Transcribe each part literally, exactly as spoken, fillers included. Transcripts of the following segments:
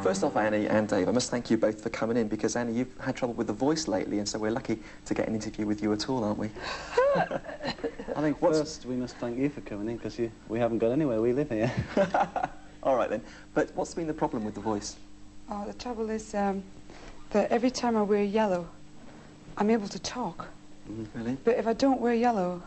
First off, Annie and Dave, I must thank you both for coming in, because, Annie, you've had trouble with the voice lately, and so we're lucky to get an interview with you at all, aren't we? I think What's... first we must thank you for coming in, because we haven't got anywhere. We live here. All right, then. But what's been the problem with the voice? Oh, the trouble is um, that every time I wear yellow, I'm able to talk. Mm, really? But if I don't wear yellow,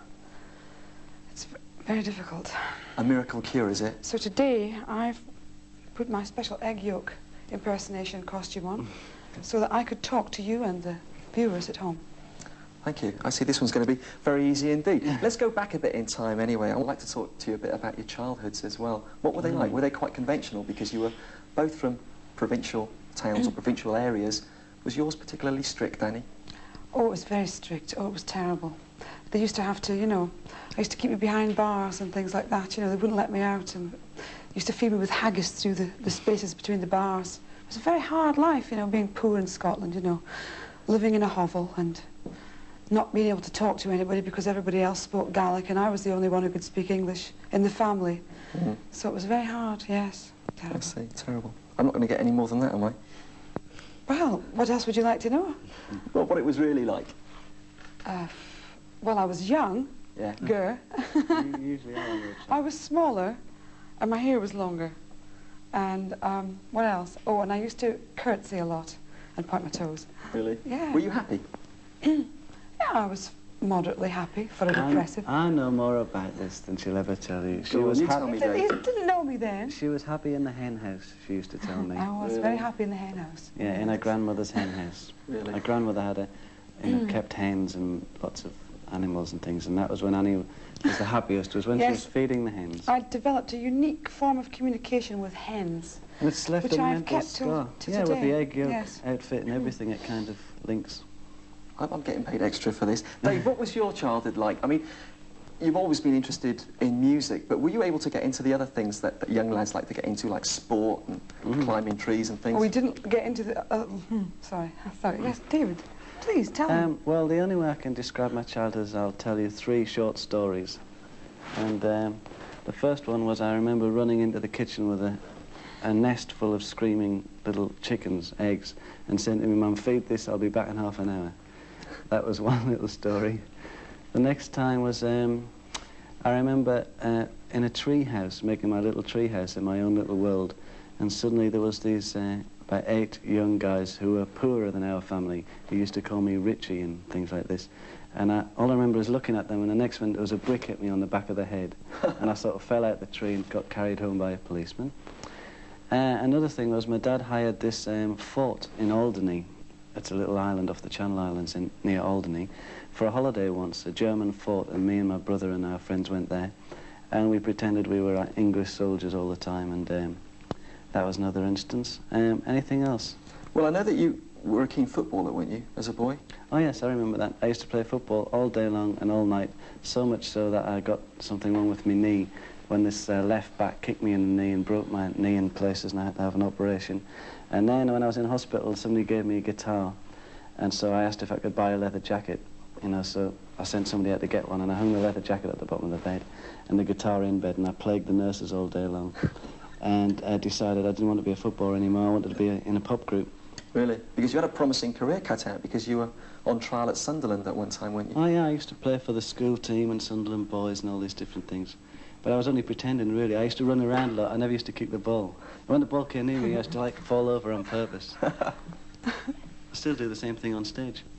it's very difficult. A miracle cure, is it? So today, I've put my special egg yolk impersonation costume on so that I could talk to you and the viewers at home. Thank you. I see this one's going to be very easy indeed. Let's go back a bit in time anyway. I would like to talk to you a bit about your childhoods as well. What were they mm. like? Were they quite conventional? Because you were both from provincial towns or provincial areas. Was yours particularly strict, Annie? Oh, it was very strict. Oh, it was terrible. They used to have to, you know, I used to keep me behind bars and things like that. You know, they wouldn't let me out, and used to feed me with haggis through the, the spaces between the bars. It was a very hard life, you know, being poor in Scotland, you know, living in a hovel and not being able to talk to anybody because everybody else spoke Gaelic and I was the only one who could speak English in the family. Mm. So it was very hard, yes. Terrible. I see, terrible. I'm not going to get any more than that, am I? Well, what else would you like to know? Well, what it was really like. Uh, well, I was young. Yeah. Girl. You usually are. I was smaller, and my hair was longer. And um, what else? Oh, and I used to curtsy a lot and point my toes. Really? Yeah. Were you happy? Yeah, I was moderately happy for a depressive. I know more about this than she'll ever tell you. She Go was on, you happy. tell me, You Dave. didn't know me then. She was happy in the hen house, she used to tell me. I was Really? very happy in the hen house. Yeah, in her grandmother's hen house. Really? Her grandmother had a, you know, kept hens and lots of animals and things, and that was when Annie was the happiest, was when Yes. she was feeding the hens. I developed a unique form of communication with hens. And it's left which a I've mental kept till- scar. to yeah, with today. the egg yolk Yes. outfit and everything, it kind of links. I'm, I'm getting paid extra for this. Dave, what was your childhood like? I mean, you've always been interested in music, but were you able to get into the other things that, that young lads like to get into, like sport and mm. climbing trees and things? Oh, we didn't get into the... Uh, hmm, sorry, sorry. Yes, David, please, tell Um, me. well, the only way I can describe my childhood is I'll tell you three short stories. And um, the first one was I remember running into the kitchen with a, a nest full of screaming little chickens, eggs, and saying to my mum, "Feed this, I'll be back in half an hour." That was one little story. The next time was, um, I remember uh, in a tree house, making my little tree house in my own little world, and suddenly there was these uh, about eight young guys who were poorer than our family, who used to call me Richie and things like this. And I, all I remember is looking at them, and the next minute there was a brick hit me on the back of the head, and I sort of fell out the tree and got carried home by a policeman. Uh, another thing was my dad hired this um, fort in Alderney. It's a little island off the Channel Islands in, near Alderney, for a holiday once, a German fort, and me and my brother and our friends went there, and we pretended we were uh, English soldiers all the time, and um, that was another instance. Um, anything else? Well, I know that you were a keen footballer, weren't you, as a boy? Oh yes, I remember that. I used to play football all day long and all night, so much so that I got something wrong with my knee when this uh, left back kicked me in the knee and broke my knee in places, and I had to have an operation. And then when I was in hospital, somebody gave me a guitar, and so I asked if I could buy a leather jacket, you know, so I sent somebody out to get one, and I hung the leather jacket at the bottom of the bed and the guitar in bed, and I plagued the nurses all day long. And I decided I didn't want to be a footballer anymore, I wanted to be a, in a pop group. Really? Because you had a promising career cut out, because you were on trial at Sunderland at one time, weren't you? Oh yeah, I used to play for the school team and Sunderland boys and all these different things. But I was only pretending, really. I used to run around a lot. I never used to kick the ball. When the ball came near me, I used to, like, fall over on purpose. I still do the same thing on stage.